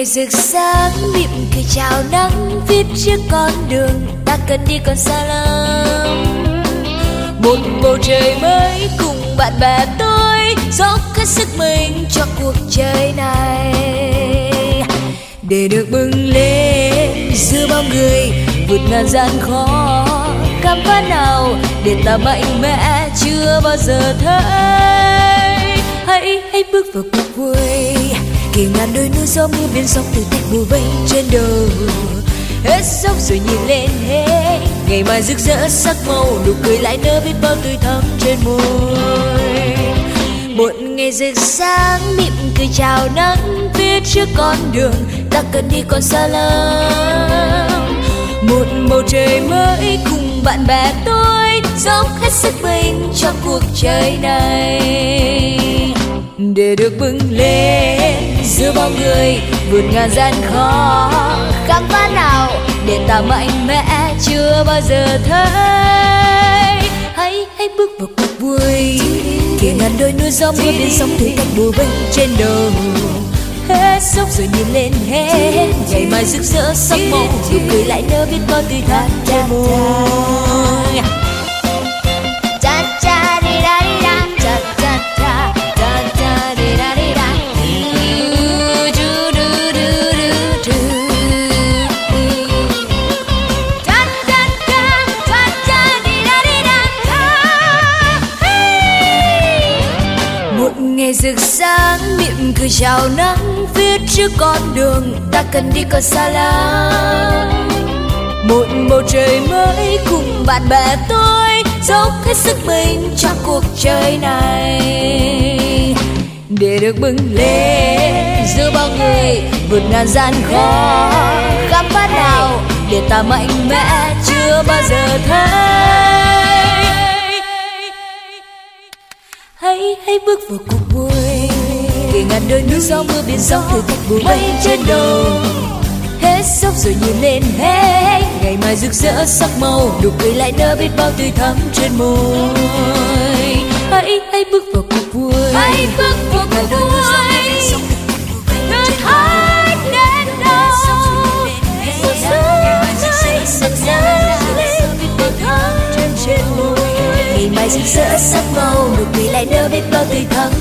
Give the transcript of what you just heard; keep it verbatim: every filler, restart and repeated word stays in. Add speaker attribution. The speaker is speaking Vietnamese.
Speaker 1: rực sáng mỉm cười chào nắng viết trước con đường ta cần đi còn xa lắm. Một bầu trời mới cùng bạn bè tôi dốc hết sức mình cho cuộc chơi này, để được bừng lên giữa bao người vượt ngàn gian khó. Khám phá nào để ta mạnh mẽ chưa bao giờ thấy. Hãy hãy bước vào cuộc vui, kể ngàn đôi núi gió mưa biển sóng thử thách bùa vây trên đầu. Hết sốc rồi nhìn lên hết ngày mai rực rỡ sắc màu, nụ cười lại nở biết bao tươi thắm trên môi. Một ngày rực sáng mỉm cười chào nắng viết trước con đường ta cần đi còn xa lắm. Một bầu trời mới cùng bạn bè tôi dốc hết sức mình cho cuộc chơi này, để được bừng lên giữa bao người vượt ngàn gian khó. Khám phá nào để ta mạnh mẽ chưa bao giờ thấy. Hãy hãy bước vào cuộc vui, kể ngàn đôi núi gió mưa biển sóng thử thách bùa vây trên đầu. Hết sốc rồi nhìn lên hết ngày mai rực rỡ sắc màu, nụ cười lại nở biết bao tươi thắm trên môi. Ngày rực sáng mỉm cười chào nắng viết trước con đường ta cần đi còn xa lắm. Một bầu trời mới cùng bạn bè tôi dốc hết sức mình cho cuộc chơi này, để được bừng lên giữa bao người vượt ngàn gian khó. Khám phá nào để ta mạnh mẽ chưa bao giờ thấy. Hãy hãy bước vào cuộc vui, kể ngàn đôi núi gió mưa biển sóng thử thách bùa vây trên đầu. Hết sốc rồi nhìn lên hết ngày mai rực rỡ sắc màu, nụ cười lại nở biết bao tươi thắm trên môi. Hãy hãy bước vào cuộc vui, hãy bước vào cuộc vui, thử thách đến đâu một giây rực rỡ lên biết bao thắm trên trên môi. Ngày mai rực rỡ sắc màu, nụ cười lại nở biết bao tươi thắm